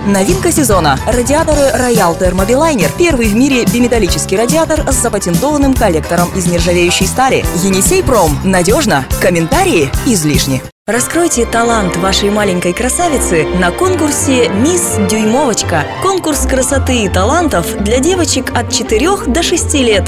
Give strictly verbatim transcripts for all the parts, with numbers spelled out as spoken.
Новинка сезона. Радиаторы Royal Thermobiliner. Первый в мире биметаллический радиатор с запатентованным коллектором из нержавеющей стали. Енисей Пром. Надежно. Комментарии излишни. Раскройте талант вашей маленькой красавицы на конкурсе «Мисс Дюймовочка». Конкурс красоты и талантов для девочек от четырёх до шести лет.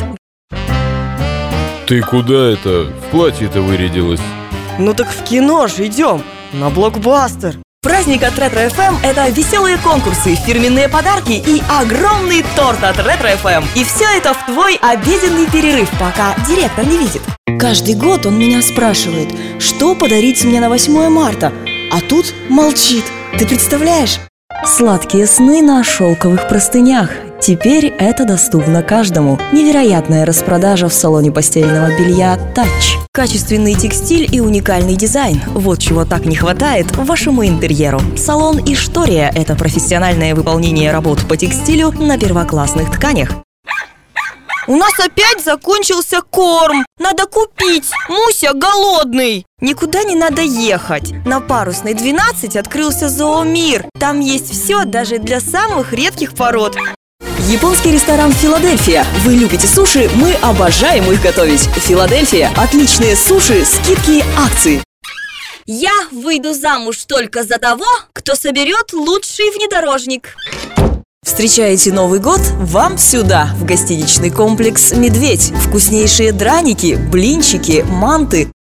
Ты куда это? В платье-то вырядилась. Ну так в кино же идем, на блокбастер. Праздник от Ретро эф эм – это веселые конкурсы, фирменные подарки и огромный торт от Ретро эф эм. И все это в твой обеденный перерыв, пока директор не видит. Каждый год он меня спрашивает, что подарить мне на восьмое марта, а тут молчит. Ты представляешь? Сладкие сны на шелковых простынях. Теперь это доступно каждому. Невероятная распродажа в салоне постельного белья «Тач». Качественный текстиль и уникальный дизайн – вот чего так не хватает вашему интерьеру. Салон «Иштория» – это профессиональное выполнение работ по текстилю на первоклассных тканях. У нас опять закончился корм. Надо купить. Муся голодный. Никуда не надо ехать. На Парусной двенадцать открылся зоомир. Там есть все даже для самых редких пород. Японский ресторан «Филадельфия». Вы любите суши, мы обожаем их готовить. «Филадельфия» – отличные суши, скидки, акции. Я выйду замуж только за того, кто соберет лучший внедорожник. Встречаете Новый год? Вам сюда, в гостиничный комплекс «Медведь». Вкуснейшие драники, блинчики, манты.